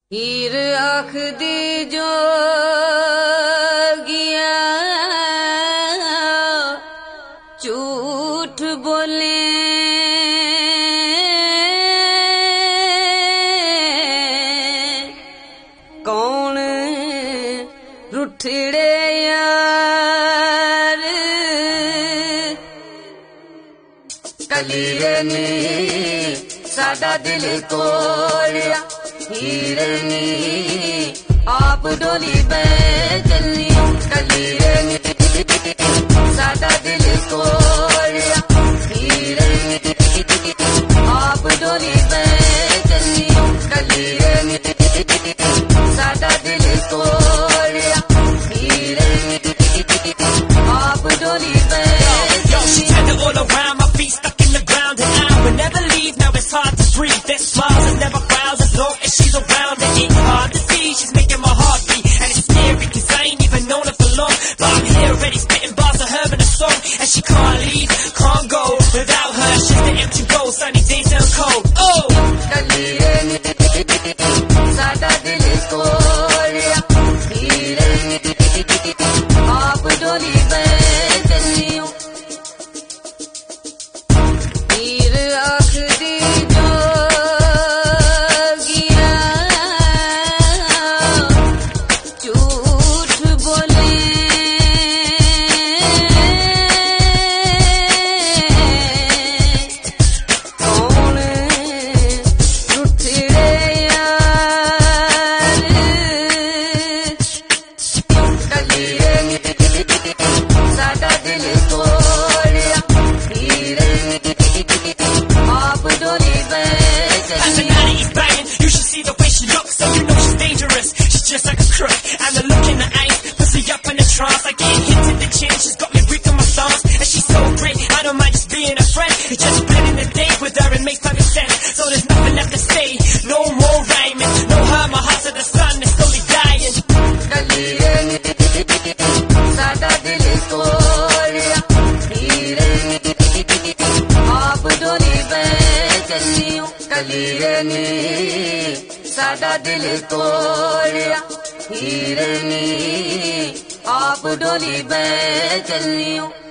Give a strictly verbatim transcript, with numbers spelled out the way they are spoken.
हीर आखदी जो गिया झूठ बोले कौन रुठड़े यार कलीरे ने साडा दिल तोड़िया हीरनी आप डोली पे चलियो कलीरे ने साडा दिल तोड़िया हीरनी आप डोली पे चलियो कलीरे ने साडा दिल तोड़िया हीरनी आप डोली पे all around, my feet stuck in the ground, and I will never leave. Now it's hard to breathe. There's smiles and never frowns as long as she's around. And it's hard to see she's making my heart beat, and it's scary 'cause I ain't even known her for long. But I'm here already spitting bars of her in a song, and she can't leave, can't go without her. She's the empty role, sunny days and cold. Oh. साडा दिल तोड़िया हीरनी आप डोली पे चलियो हीर आखदी जो गिया झूठ बोले कौन रुठड़े साडा दिल तोड़िया हीरनी आप डोली पे चलियो He's banging, you should see the way she looks, so you know she's dangerous. She's just like a crook, and the look in her eyes puts me up in a trance. I get hit in the chin, she's got me weak on my stance, and she's so great, I don't mind just being a friend. It's just spending the day with her, it makes perfect sense. So there's nothing left to say, no more rhyming, no her, my heart to the sun is slowly dying. साडा दिल तोड़िया हीरनी आप डोली पे चलियो कलीरे साडा दिल तोड़िया हीरनी आप डोली पे चलियो।